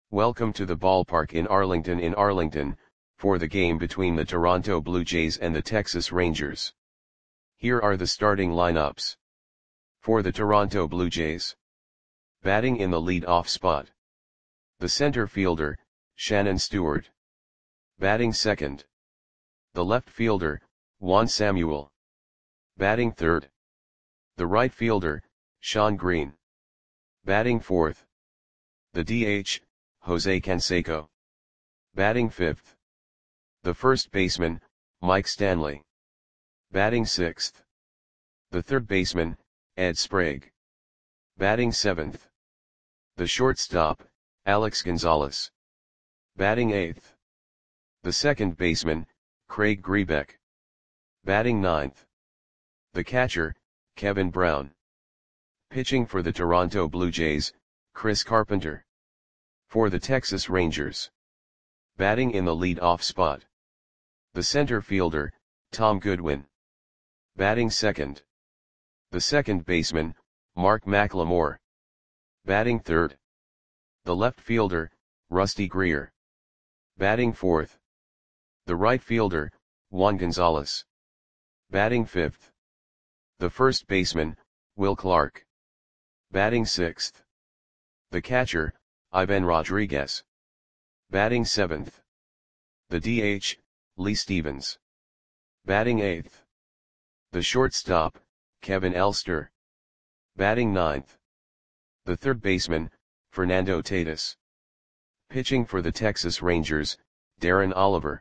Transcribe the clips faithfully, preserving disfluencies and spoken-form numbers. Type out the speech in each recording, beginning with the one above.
Welcome to the ballpark in Arlington in Arlington, for the game between the Toronto Blue Jays and the Texas Rangers. Here are the starting lineups. For the Toronto Blue Jays. Batting in the lead-off spot. The center fielder, Shannon Stewart. Batting second. The left fielder, Juan Samuel. Batting third. The right fielder, Shawn Green. Batting fourth. The D H, Jose Canseco. Batting fifth. The first baseman, Mike Stanley. Batting sixth. The third baseman, Ed Sprague. Batting seventh. The shortstop, Alex Gonzalez. Batting eighth. The second baseman, Craig Grebeck. Batting ninth. The catcher, Kevin Brown. Pitching for the Toronto Blue Jays, Chris Carpenter. For the Texas Rangers. Batting in the lead-off spot. The center fielder, Tom Goodwin. Batting second. The second baseman, Mark McLemore. Batting third. The left fielder, Rusty Greer. Batting fourth. The right fielder, Juan Gonzalez. Batting fifth. The first baseman, Will Clark. Batting sixth. The catcher, Ivan Rodriguez. Batting seventh. The D H, Lee Stevens. Batting eighth. The shortstop, Kevin Elster. Batting ninth. The third baseman, Fernando Tatis. Pitching for the Texas Rangers, Darren Oliver.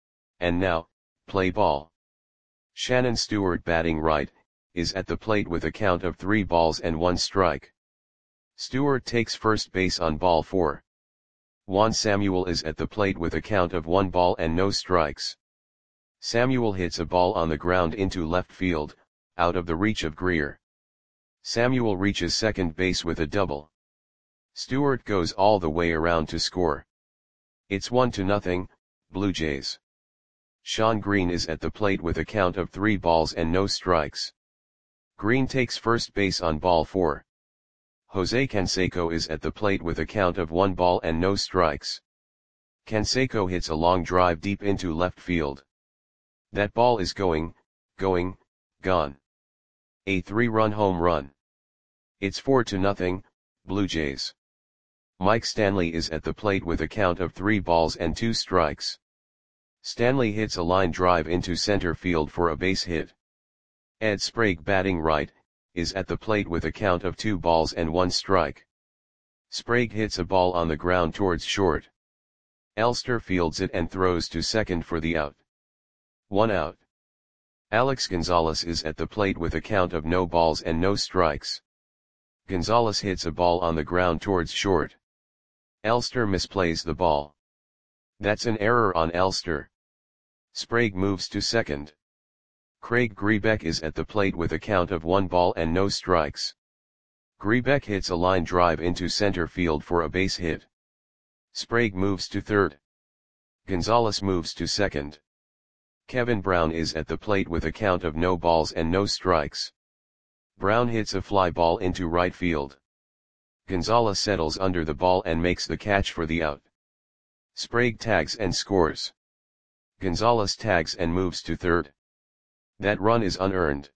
And now, play ball. Shannon Stewart, batting right, is at the plate with a count of three balls and one strike. Stewart takes first base on ball four. Juan Samuel is at the plate with a count of one ball and no strikes. Samuel hits a ball on the ground into left field, out of the reach of Greer. Samuel reaches second base with a double. Stewart goes all the way around to score. It's one to nothing, Blue Jays. Shawn Green is at the plate with a count of three balls and no strikes. Green takes first base on ball four. Jose Canseco is at the plate with a count of one ball and no strikes. Canseco hits a long drive deep into left field. That ball is going, going, gone. A three-run home run. It's four to nothing, Blue Jays. Mike Stanley is at the plate with a count of three balls and two strikes. Stanley hits a line drive into center field for a base hit. Ed Sprague, batting right, is at the plate with a count of two balls and one strike. Sprague hits a ball on the ground towards short. Elster fields it and throws to second for the out. One out. Alex Gonzalez is at the plate with a count of no balls and no strikes. Gonzalez hits a ball on the ground towards short. Elster misplays the ball. That's an error on Elster. Sprague moves to second. Craig Grebeck is at the plate with a count of one ball and no strikes. Grebeck hits a line drive into center field for a base hit. Sprague moves to third. Gonzalez moves to second. Kevin Brown is at the plate with a count of no balls and no strikes. Brown hits a fly ball into right field. Gonzalez settles under the ball and makes the catch for the out. Sprague tags and scores. Gonzalez tags and moves to third. That run is unearned.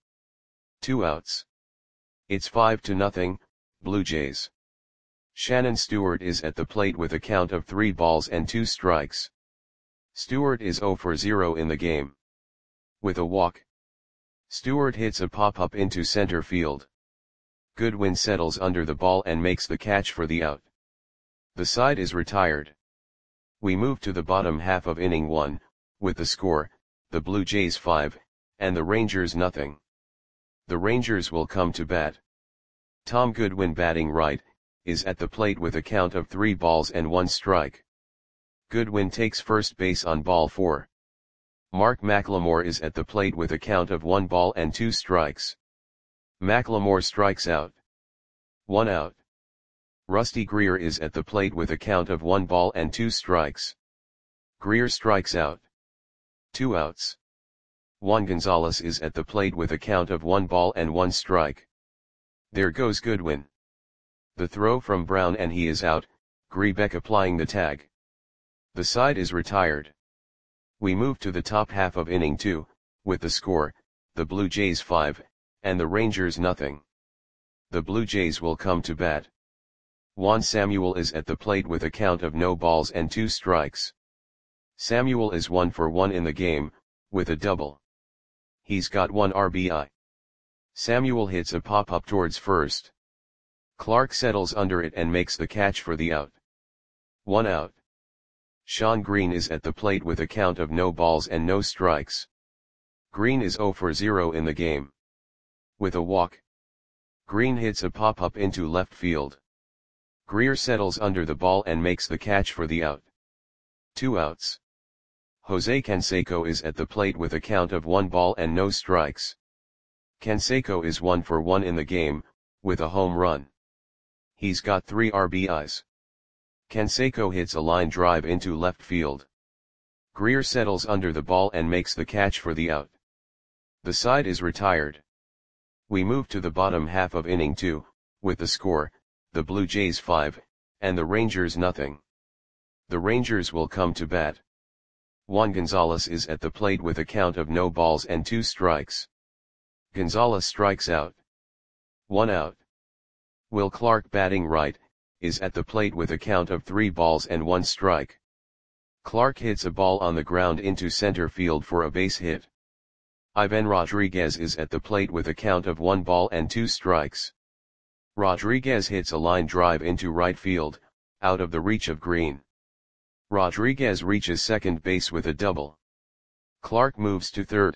Two outs. It's five to nothing, Blue Jays. Shannon Stewart is at the plate with a count of three balls and two strikes. Stewart is zero for zero in the game. With a walk. Stewart hits a pop-up into center field. Goodwin settles under the ball and makes the catch for the out. The side is retired. We move to the bottom half of inning one, with the score, the Blue Jays five, and the Rangers nothing. The Rangers will come to bat. Tom Goodwin, batting right, is at the plate with a count of three balls and one strike. Goodwin takes first base on ball four. Mark McLemore is at the plate with a count of one ball and two strikes. McLemore strikes out. One out. Rusty Greer is at the plate with a count of one ball and two strikes. Greer strikes out. Two outs. Juan Gonzalez is at the plate with a count of one ball and one strike. There goes Goodwin. The throw from Brown and he is out. Grebeck applying the tag. The side is retired. We move to the top half of inning two, with the score, the Blue Jays five, and the Rangers nothing. The Blue Jays will come to bat. Juan Samuel is at the plate with a count of no balls and two strikes. Samuel is one for one in the game, with a double. He's got one R B I. Samuel hits a pop-up towards first. Clark settles under it and makes the catch for the out. One out. Shawn Green is at the plate with a count of no balls and no strikes. Green is zero for zero in the game. With a walk. Green hits a pop-up into left field. Greer settles under the ball and makes the catch for the out. Two outs. Jose Canseco is at the plate with a count of one ball and no strikes. Canseco is one for one in the game, with a home run. He's got three R B Is. Canseco hits a line drive into left field. Greer settles under the ball and makes the catch for the out. The side is retired. We move to the bottom half of inning two, with the score, the Blue Jays five, and the Rangers nothing. The Rangers will come to bat. Juan Gonzalez is at the plate with a count of no balls and two strikes. Gonzalez strikes out. One out. Will Clark, batting right, is at the plate with a count of three balls and one strike. Clark hits a ball on the ground into center field for a base hit. Ivan Rodriguez is at the plate with a count of one ball and two strikes. Rodriguez hits a line drive into right field, out of the reach of Green. Rodriguez reaches second base with a double. Clark moves to third.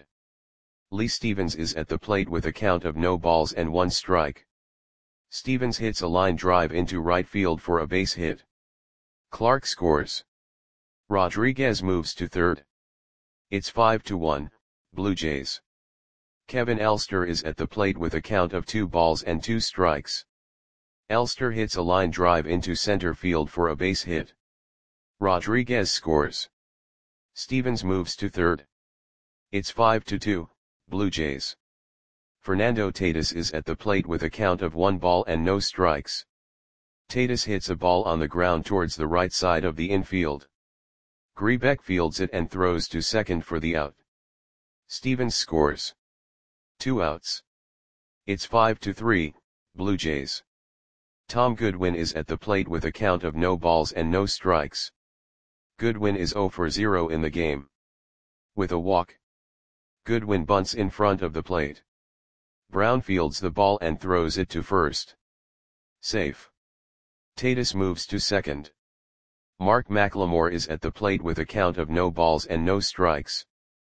Lee Stevens is at the plate with a count of no balls and one strike. Stevens hits a line drive into right field for a base hit. Clark scores. Rodriguez moves to third. It's five to one, Blue Jays. Kevin Elster is at the plate with a count of two balls and two strikes. Elster hits a line drive into center field for a base hit. Rodriguez scores. Stevens moves to third. It's five to two, Blue Jays. Fernando Tatis is at the plate with a count of one ball and no strikes. Tatis hits a ball on the ground towards the right side of the infield. Grebeck fields it and throws to second for the out. Stevens scores. Two outs. It's five to three, Blue Jays. Tom Goodwin is at the plate with a count of no balls and no strikes. Goodwin is zero for zero in the game. With a walk. Goodwin bunts in front of the plate. Brown fields the ball and throws it to first. Safe. Tatis moves to second. Mark McLemore is at the plate with a count of no balls and no strikes.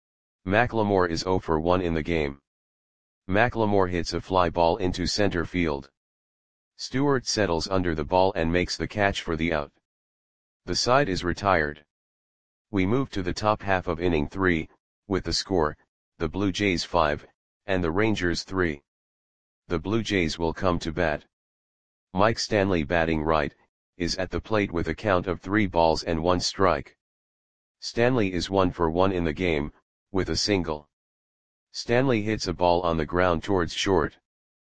McLemore is zero for one in the game. McLemore hits a fly ball into center field. Stewart settles under the ball and makes the catch for the out. The side is retired. We move to the top half of inning three, with the score, the Blue Jays five, and the Rangers three. The Blue Jays will come to bat. Mike Stanley, batting right, is at the plate with a count of three balls and one strike. Stanley is one for one in the game, with a single. Stanley hits a ball on the ground towards short.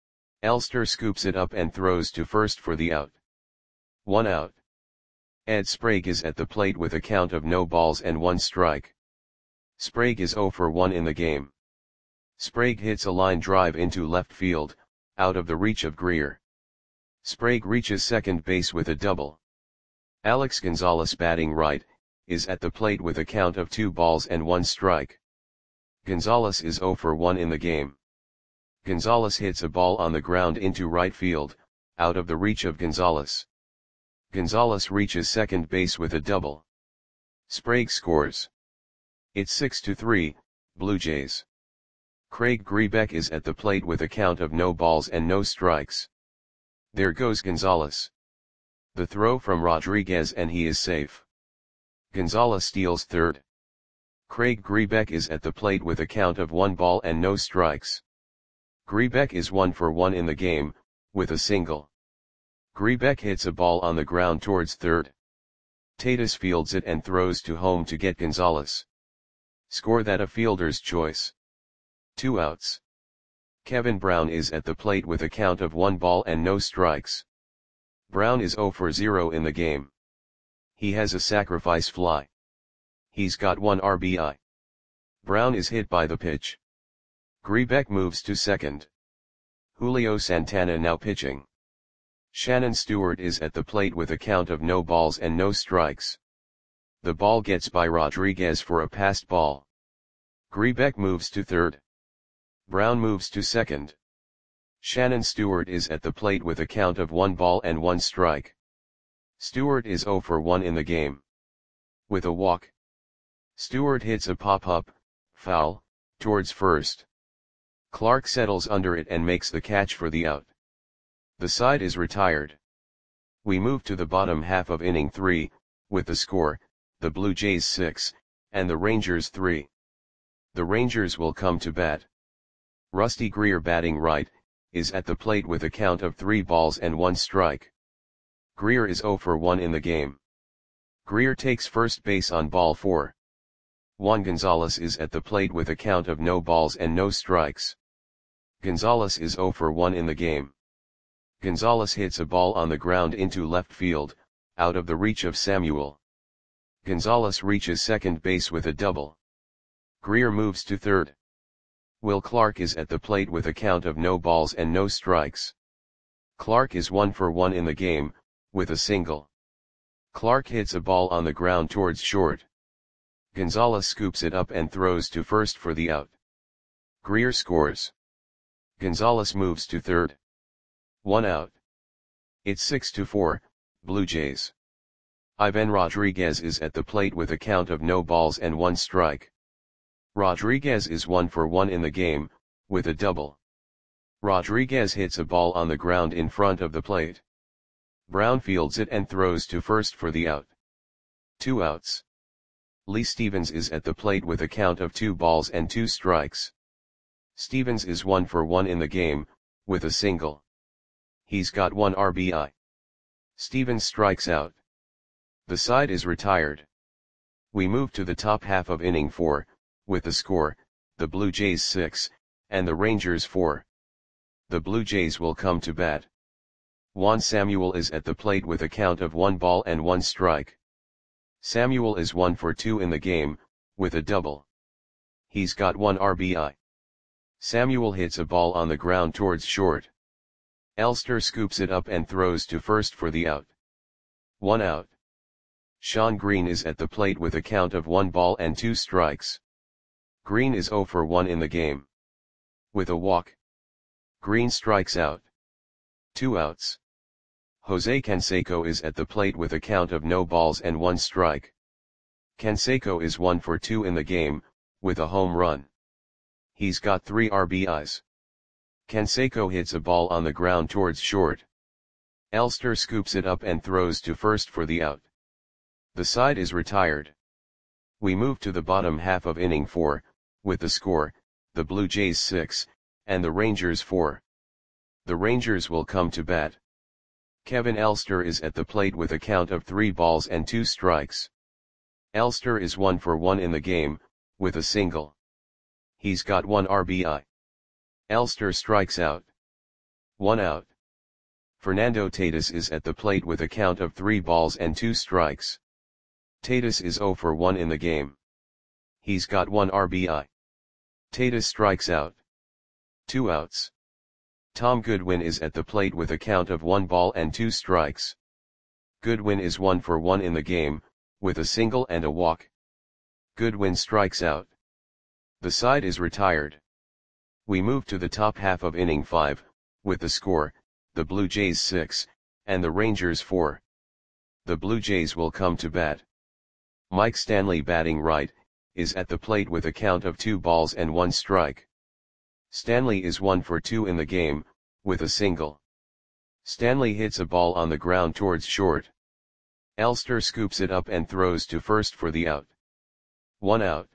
Elster scoops it up and throws to first for the out. One out. Ed Sprague is at the plate with a count of no balls and one strike. Sprague is zero for one in the game. Sprague hits a line drive into left field, out of the reach of Greer. Sprague reaches second base with a double. Alex Gonzalez, batting right, is at the plate with a count of two balls and one strike. Gonzalez is zero for one in the game. Gonzalez hits a ball on the ground into right field, out of the reach of Gonzalez. Gonzalez reaches second base with a double. Sprague scores. It's six to three, Blue Jays. Craig Grebeck is at the plate with a count of no balls and no strikes. There goes Gonzalez. The throw from Rodriguez and he is safe. Gonzalez steals third. Craig Grebeck is at the plate with a count of one ball and no strikes. Grebeck is one for one in the game, with a single. Grebeck hits a ball on the ground towards third. Tatis fields it and throws to home to get Gonzalez. Score that a fielder's choice. Two outs. Kevin Brown is at the plate with a count of one ball and no strikes. Brown is zero for zero in the game. He has a sacrifice fly. He's got one R B I. Brown is hit by the pitch. Grebeck moves to second. Julio Santana now pitching. Shannon Stewart is at the plate with a count of no balls and no strikes. The ball gets by Rodriguez for a passed ball. Grebeck moves to third. Brown moves to second. Shannon Stewart is at the plate with a count of one ball and one strike. Stewart is zero for one in the game. With a walk. Stewart hits a pop-up, foul, towards first. Clark settles under it and makes the catch for the out. The side is retired. We move to the bottom half of inning three, with the score, the Blue Jays six, and the Rangers three. The Rangers will come to bat. Rusty Greer, batting right, is at the plate with a count of three balls and one strike. Greer is zero for one in the game. Greer takes first base on ball four. Juan Gonzalez is at the plate with a count of no balls and no strikes. Gonzalez is zero for one in the game. Gonzalez hits a ball on the ground into left field, out of the reach of Samuel. Gonzalez reaches second base with a double. Greer moves to third. Will Clark is at the plate with a count of no balls and no strikes. Clark is one for one in the game, with a single. Clark hits a ball on the ground towards short. Gonzalez scoops it up and throws to first for the out. Greer scores. Gonzalez moves to third. One out. It's six to four, Blue Jays. Ivan Rodriguez is at the plate with a count of no balls and one strike. Rodriguez is one for one in the game, with a double. Rodriguez hits a ball on the ground in front of the plate. Brown fields it and throws to first for the out. Two outs. Lee Stevens is at the plate with a count of two balls and two strikes. Stevens is one for one in the game, with a single. He's got one R B I. Stevens strikes out. The side is retired. We move to the top half of inning four, with the score, the Blue Jays six, and the Rangers four. The Blue Jays will come to bat. Juan Samuel is at the plate with a count of one ball and one strike. Samuel is one for two in the game, with a double. He's got one R B I. Samuel hits a ball on the ground towards short. Elster scoops it up and throws to first for the out. One out. Sean Green is at the plate with a count of one ball and two strikes. Green is zero for one in the game. With a walk. Green strikes out. Two outs. Jose Canseco is at the plate with a count of no balls and one strike. Canseco is one for two in the game, with a home run. He's got three R B Is. Canseco hits a ball on the ground towards short. Elster scoops it up and throws to first for the out. The side is retired. We move to the bottom half of inning four, with the score, the Blue Jays six, and the Rangers four. The Rangers will come to bat. Kevin Elster is at the plate with a count of three balls and two strikes. Elster is one for one in the game, with a single. He's got one R B I. Elster strikes out. One out. Fernando Tatis is at the plate with a count of three balls and two strikes. Tatis is zero for one in the game. He's got one R B I. Tatis strikes out. Two outs. Tom Goodwin is at the plate with a count of one ball and two strikes. Goodwin is one for one in the game, with a single and a walk. Goodwin strikes out. The side is retired. We move to the top half of inning five, with the score, the Blue Jays six, and the Rangers four. The Blue Jays will come to bat. Mike Stanley, batting right, is at the plate with a count of two balls and one strike. Stanley is one for two in the game, with a single. Stanley hits a ball on the ground towards short. Elster scoops it up and throws to first for the out. One out.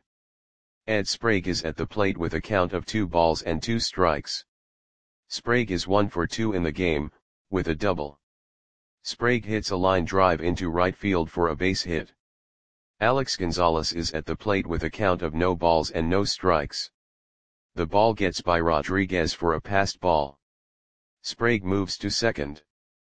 Ed Sprague is at the plate with a count of two balls and two strikes. Sprague is one for two in the game, with a double. Sprague hits a line drive into right field for a base hit. Alex Gonzalez is at the plate with a count of no balls and no strikes. The ball gets by Rodriguez for a passed ball. Sprague moves to second.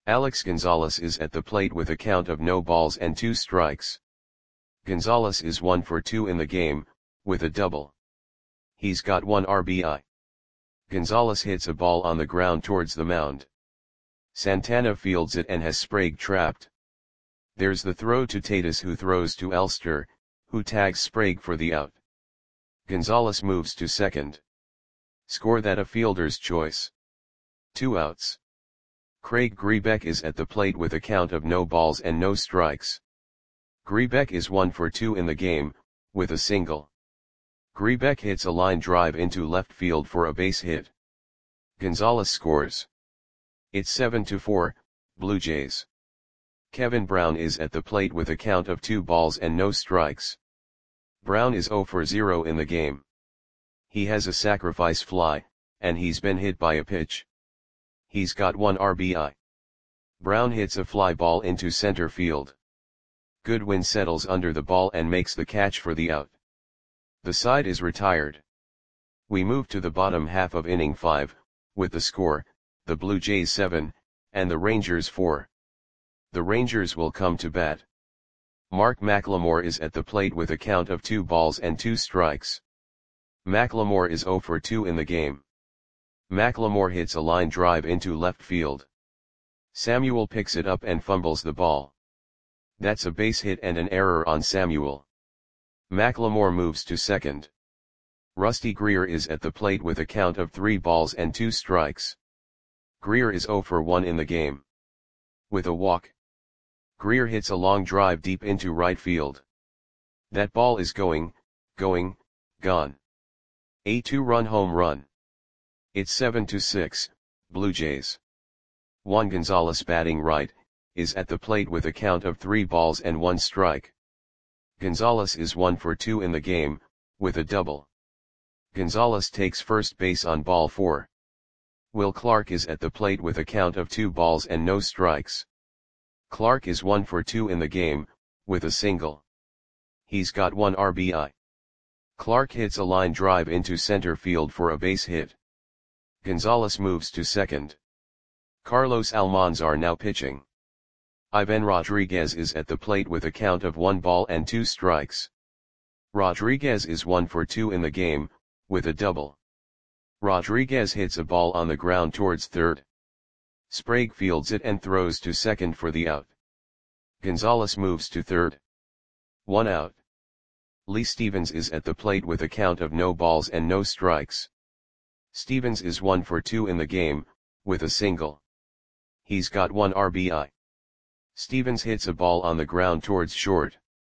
Alex Gonzalez is at the plate with a count of no balls and two strikes. Gonzalez is one for two in the game, with a double. He's got one R B I. Gonzalez hits a ball on the ground towards the mound. Santana fields it and has Sprague trapped. There's the throw to Tatis, who throws to Elster, who tags Sprague for the out. Gonzalez moves to second. Score that a fielder's choice. Two outs. Craig Grebeck is at the plate with a count of no balls and no strikes. Grebeck is one for two in the game, with a single. Grebeck hits a line drive into left field for a base hit. Gonzalez scores. It's seven to four, Blue Jays. Kevin Brown is at the plate with a count of two balls and no strikes. Brown is zero for zero in the game. He has a sacrifice fly, and he's been hit by a pitch. He's got one R B I. Brown hits a fly ball into center field. Goodwin settles under the ball and makes the catch for the out. The side is retired. We move to the bottom half of inning five, with the score, the Blue Jays seven, and the Rangers four. The Rangers will come to bat. Mark McLemore is at the plate with a count of two balls and two strikes. McLemore is zero for two in the game. McLemore hits a line drive into left field. Samuel picks it up and fumbles the ball. That's a base hit and an error on Samuel. McLemore moves to second. Rusty Greer is at the plate with a count of three balls and two strikes. Greer is zero for one in the game. With a walk. Greer hits a long drive deep into right field. That ball is going, going, gone. A two-run home run. It's seven to six, Blue Jays. Juan Gonzalez, batting right, is at the plate with a count of three balls and one strike. Gonzalez is one for two in the game, with a double. Gonzalez takes first base on ball four. Will Clark is at the plate with a count of two balls and no strikes. Clark is one for two in the game, with a single. He's got one R B I. Clark hits a line drive into center field for a base hit. Gonzalez moves to second. Carlos Almanzar now pitching. Ivan Rodriguez is at the plate with a count of one ball and two strikes. Rodriguez is one for two in the game, with a double. Rodriguez hits a ball on the ground towards third. Sprague fields it and throws to second for the out. Gonzalez moves to third. One out. Lee Stevens is at the plate with a count of no balls and no strikes. Stevens is one for two in the game, with a single. He's got one R B I. Stevens hits a ball on the ground towards short.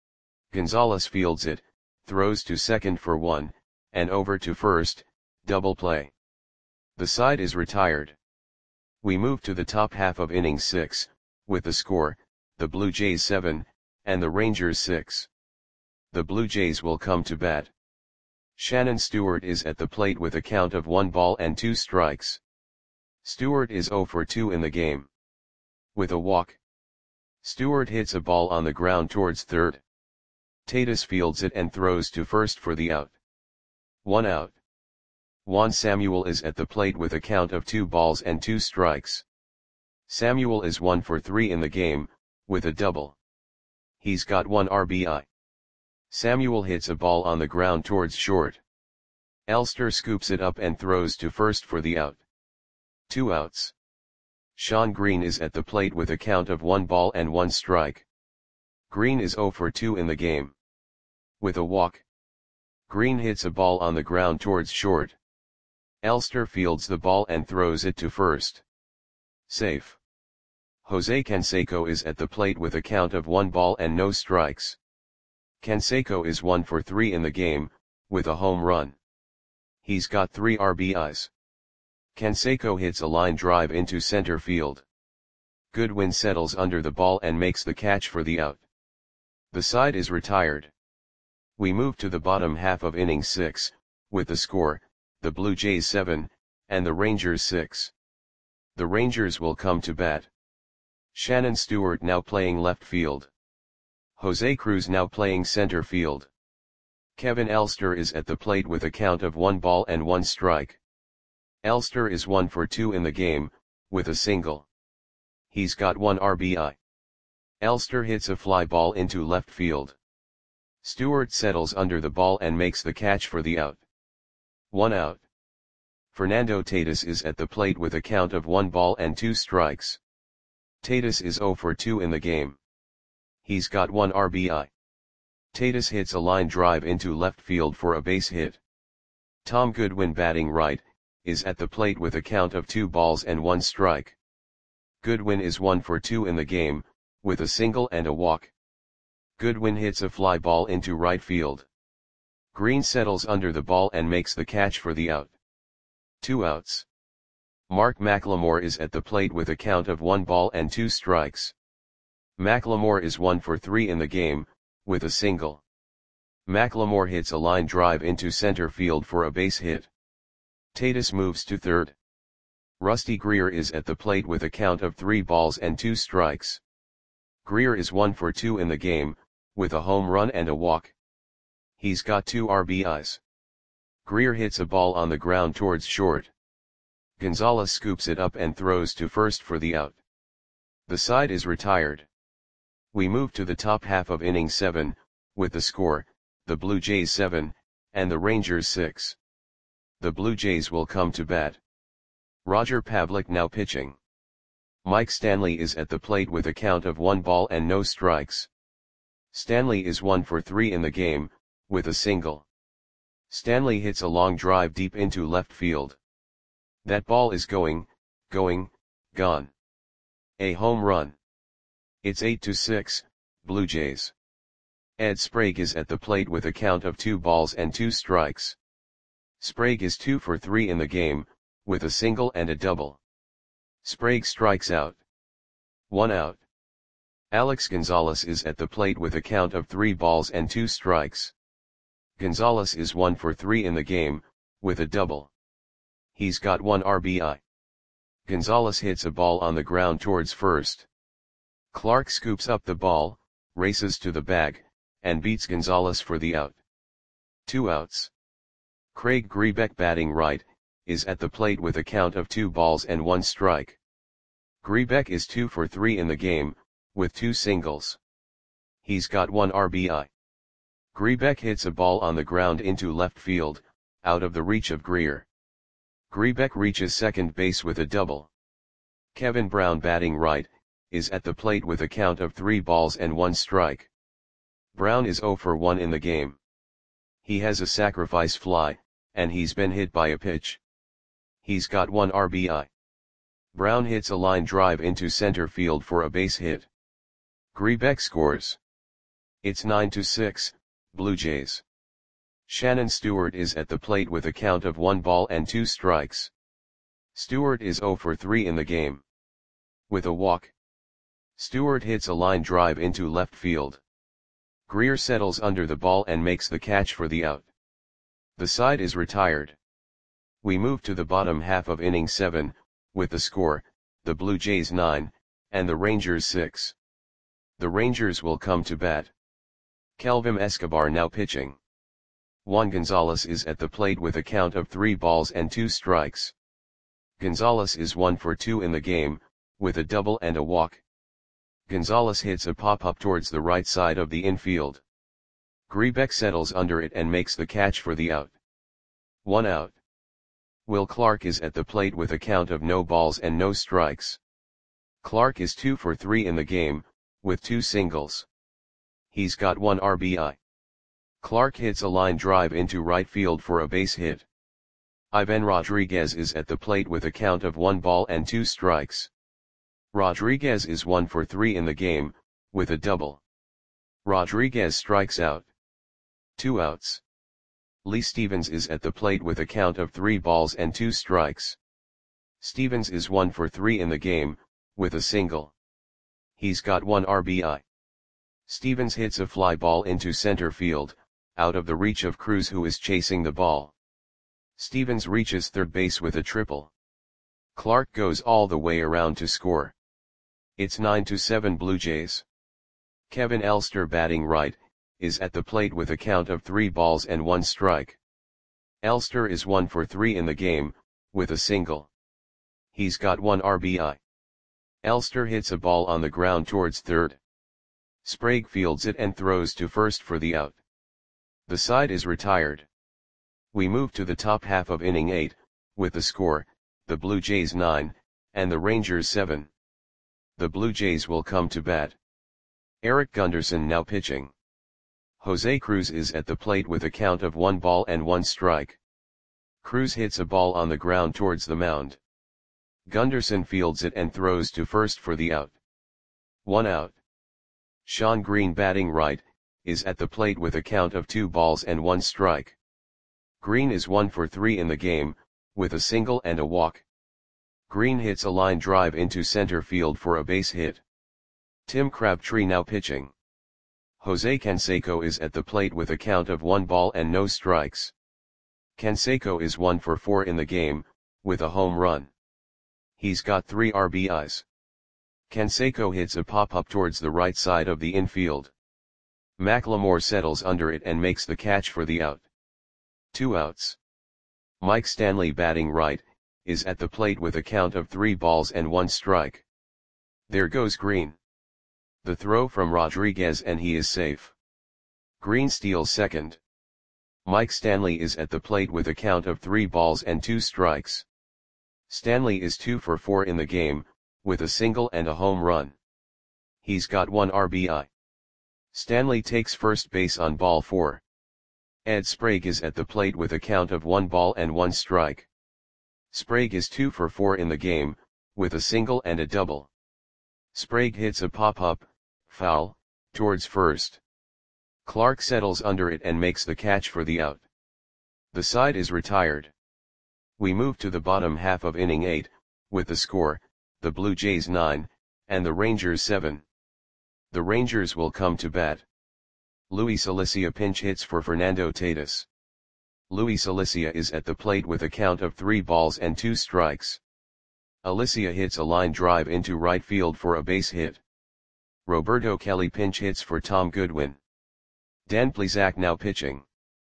Gonzalez fields it, throws to second for one, and over to first, double play. The side is retired. We move to the top half of inning six, with the score, the Blue Jays seven, and the Rangers six. The Blue Jays will come to bat. Shannon Stewart is at the plate with a count of one ball and two strikes. Stewart is zero for two in the game. With a walk. Stewart hits a ball on the ground towards third. Tatis fields it and throws to first for the out. One out. Juan Samuel is at the plate with a count of two balls and two strikes. Samuel is one for three in the game, with a double. He's got one R B I. Samuel hits a ball on the ground towards short. Elster scoops it up and throws to first for the out. Two outs. Sean Green is at the plate with a count of one ball and one strike. Green is zero for two in the game. With a walk. Green hits a ball on the ground towards short. Elster fields the ball and throws it to first. Safe. Jose Canseco is at the plate with a count of one ball and no strikes. Canseco is one for three in the game, with a home run. He's got three R B Is. Canseco hits a line drive into center field. Goodwin settles under the ball and makes the catch for the out. The side is retired. We move to the bottom half of inning six, with the score, the Blue Jays seven, and the Rangers six. The Rangers will come to bat. Shannon Stewart now playing left field. Jose Cruz now playing center field. Kevin Elster is at the plate with a count of one ball and one strike. Elster is one for two in the game, with a single. He's got one R B I. Elster hits a fly ball into left field. Stewart settles under the ball and makes the catch for the out. One out. Fernando Tatis is at the plate with a count of one ball and two strikes. Tatis is zero for two in the game. He's got one R B I. Tatis hits a line drive into left field for a base hit. Tom Goodwin, batting right, is at the plate with a count of two balls and one strike. Goodwin is one for two in the game, with a single and a walk. Goodwin hits a fly ball into right field. Green settles under the ball and makes the catch for the out. Two outs. Mark McLemore is at the plate with a count of one ball and two strikes. McLemore is one for three in the game, with a single. McLemore hits a line drive into center field for a base hit. Tatis moves to third. Rusty Greer is at the plate with a count of three balls and two strikes. Greer is one for two in the game, with a home run and a walk. He's got two R B Is. Greer hits a ball on the ground towards short. Gonzalez scoops it up and throws to first for the out. The side is retired. We move to the top half of inning seven, with the score, the Blue Jays seven, and the Rangers six. The Blue Jays will come to bat. Roger Pavlik now pitching. Mike Stanley is at the plate with a count of one ball and no strikes. Stanley is one for three in the game, with a single. Stanley hits a long drive deep into left field. That ball is going, going, gone. A home run. It's eight to six, Blue Jays. Ed Sprague is at the plate with a count of two balls and two strikes. Sprague is two for three in the game, with a single and a double. Sprague strikes out. One out. Alex Gonzalez is at the plate with a count of three balls and two strikes. Gonzalez is one for three in the game, with a double. He's got one R B I. Gonzalez hits a ball on the ground towards first. Clark scoops up the ball, races to the bag, and beats Gonzalez for the out. Two outs. Craig Grebeck, batting right, is at the plate with a count of two balls and one strike. Grebeck is two for three in the game, with two singles. He's got one R B I. Grebeck hits a ball on the ground into left field, out of the reach of Greer. Grebeck reaches second base with a double. Kevin Brown, batting right, is at the plate with a count of three balls and one strike. Brown is zero for one in the game. He has a sacrifice fly, and he's been hit by a pitch. He's got one R B I. Brown hits a line drive into center field for a base hit. Grebeck scores. It's nine to six, Blue Jays. Shannon Stewart is at the plate with a count of one ball and two strikes. Stewart is zero for three in the game. With a walk. Stewart hits a line drive into left field. Greer settles under the ball and makes the catch for the out. The side is retired. We move to the bottom half of inning seven, with the score, the Blue Jays nine, and the Rangers six. The Rangers will come to bat. Kelvin Escobar now pitching. Juan Gonzalez is at the plate with a count of three balls and two strikes. Gonzalez is one for two in the game, with a double and a walk. Gonzalez hits a pop-up towards the right side of the infield. Grebeck settles under it and makes the catch for the out. One out. Will Clark is at the plate with a count of no balls and no strikes. Clark is two for three in the game, with two singles. He's got one R B I. Clark hits a line drive into right field for a base hit. Ivan Rodriguez is at the plate with a count of one ball and two strikes. Rodriguez is one for three in the game, with a double. Rodriguez strikes out. Two outs. Lee Stevens is at the plate with a count of three balls and two strikes. Stevens is one for three in the game, with a single. He's got one R B I. Stevens hits a fly ball into center field, out of the reach of Cruz, who is chasing the ball. Stevens reaches third base with a triple. Clark goes all the way around to score. It's nine to seven Blue Jays. Kevin Elster, batting right, is at the plate with a count of three balls and one strike. Elster is one for three in the game, with a single. He's got one R B I. Elster hits a ball on the ground towards third. Sprague fields it and throws to first for the out. The side is retired. We move to the top half of inning eight, with the score, the Blue Jays nine, and the Rangers seven. The Blue Jays will come to bat. Eric Gunderson now pitching. Jose Cruz is at the plate with a count of one ball and one strike. Cruz hits a ball on the ground towards the mound. Gunderson fields it and throws to first for the out. One out. Shawn Green, batting right, is at the plate with a count of two balls and one strike. Green is one for three in the game, with a single and a walk. Green hits a line drive into center field for a base hit. Tim Crabtree now pitching. Jose Canseco is at the plate with a count of one ball and no strikes. Canseco is one for four in the game, with a home run. He's got three R B Is. Canseco hits a pop-up towards the right side of the infield. McLemore settles under it and makes the catch for the out. Two outs. Mike Stanley, batting right, is at the plate with a count of three balls and one strike. There goes Green. The throw from Rodriguez and he is safe. Green steals second. Mike Stanley is at the plate with a count of three balls and two strikes. Stanley is two for four in the game, with a single and a home run. He's got one R B I. Stanley takes first base on ball four. Ed Sprague is at the plate with a count of one ball and one strike. Sprague is two for four in the game, with a single and a double. Sprague hits a pop-up, foul, towards first. Clark settles under it and makes the catch for the out. The side is retired. We move to the bottom half of inning eight, with the score, the Blue Jays nine, and the Rangers seven. The Rangers will come to bat. Luis Alicia pinch hits for Fernando Tatis. Luis Alicia is at the plate with a count of three balls and two strikes. Alicia hits a line drive into right field for a base hit. Roberto Kelly pinch hits for Tom Goodwin. Dan Plesac now pitching.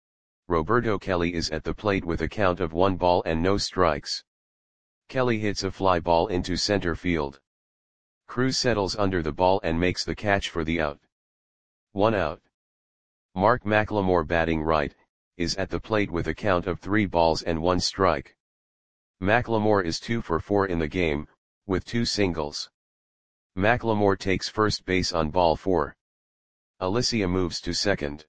Roberto Kelly is at the plate with a count of one ball and no strikes. Kelly hits a fly ball into center field. Cruz settles under the ball and makes the catch for the out. One out. Mark McLemore, batting right, is at the plate with a count of three balls and one strike. McLemore is two for four in the game, with two singles. McLemore takes first base on ball four. Alicia moves to second.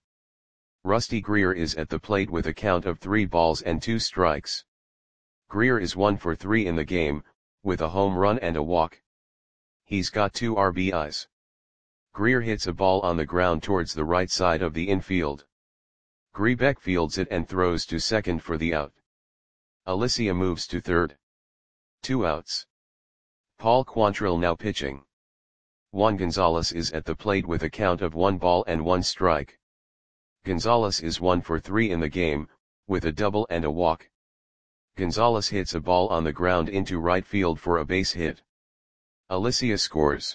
Rusty Greer is at the plate with a count of three balls and two strikes. Greer is one for three in the game, with a home run and a walk. He's got two R B Is. Greer hits a ball on the ground towards the right side of the infield. Grebeck fields it and throws to second for the out. Alicia moves to third. Two outs. Paul Quantrill now pitching. Juan Gonzalez is at the plate with a count of one ball and one strike. Gonzalez is one for three in the game, with a double and a walk. Gonzalez hits a ball on the ground into right field for a base hit. Alicia scores.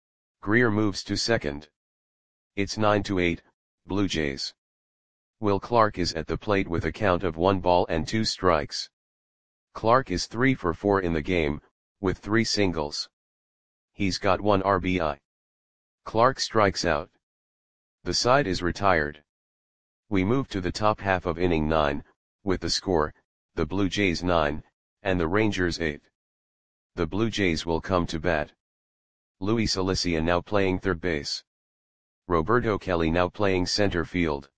Greer moves to second. It's nine to eight, Blue Jays. Will Clark is at the plate with a count of one ball and two strikes. Clark is three for four in the game, with three singles. He's got one R B I. Clark strikes out. The side is retired. We move to the top half of inning nine, with the score, the Blue Jays nine, and the Rangers eight. The Blue Jays will come to bat. Luis Alicia now playing third base. Roberto Kelly now playing center field.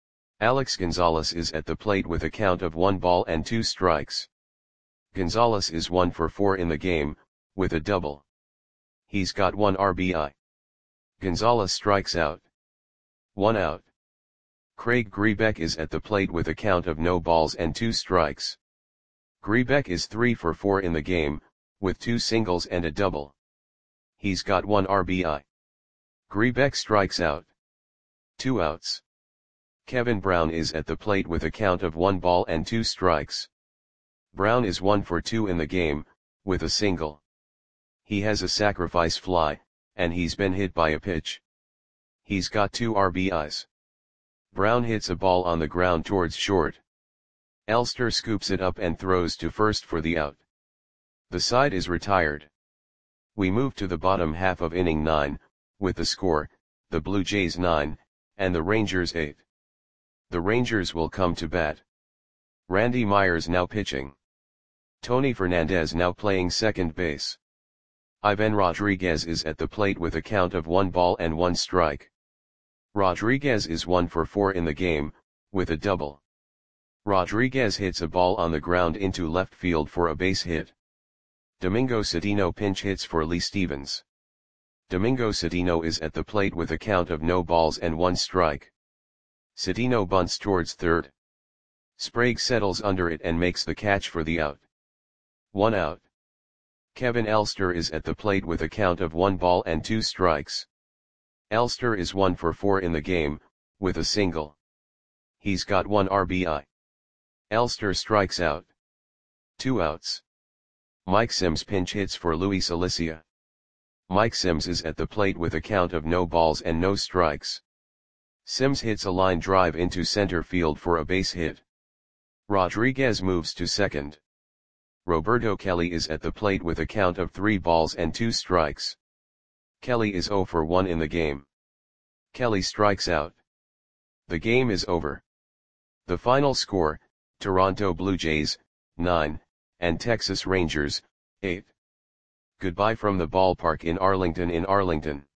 Alex Gonzalez is at the plate with a count of one ball and two strikes. Gonzalez is one for four in the game, with a double. He's got one R B I. Gonzalez strikes out. One out. Craig Grebeck is at the plate with a count of no balls and two strikes. Grebeck is three for four in the game, with two singles and a double. He's got one R B I. Grebeck strikes out. Two outs. Kevin Brown is at the plate with a count of one ball and two strikes. Brown is one for two in the game, with a single. He has a sacrifice fly, and he's been hit by a pitch. He's got two R B Is. Brown hits a ball on the ground towards short. Elster scoops it up and throws to first for the out. The side is retired. We move to the bottom half of inning nine, with the score, the Blue Jays nine, and the Rangers eight. The Rangers will come to bat. Randy Myers now pitching. Tony Fernandez now playing second base. Ivan Rodriguez is at the plate with a count of one ball and one strike. Rodriguez is one for four in the game, with a double. Rodriguez hits a ball on the ground into left field for a base hit. Domingo Cedeno pinch hits for Lee Stevens. Domingo Cedeno is at the plate with a count of no balls and one strike. Cedeno bunts towards third. Sprague settles under it and makes the catch for the out. One out. Kevin Elster is at the plate with a count of one ball and two strikes. Elster is one for four in the game, with a single. He's got one R B I. Elster strikes out. Two outs. Mike Sims pinch hits for Luis Alicia. Mike Sims is at the plate with a count of no balls and no strikes. Sims hits a line drive into center field for a base hit. Rodriguez moves to second. Roberto Kelly is at the plate with a count of three balls and two strikes. Kelly is zero for one in the game. Kelly strikes out. The game is over. The final score, Toronto Blue Jays, nine, and Texas Rangers, eight. Goodbye from the ballpark in Arlington in Arlington.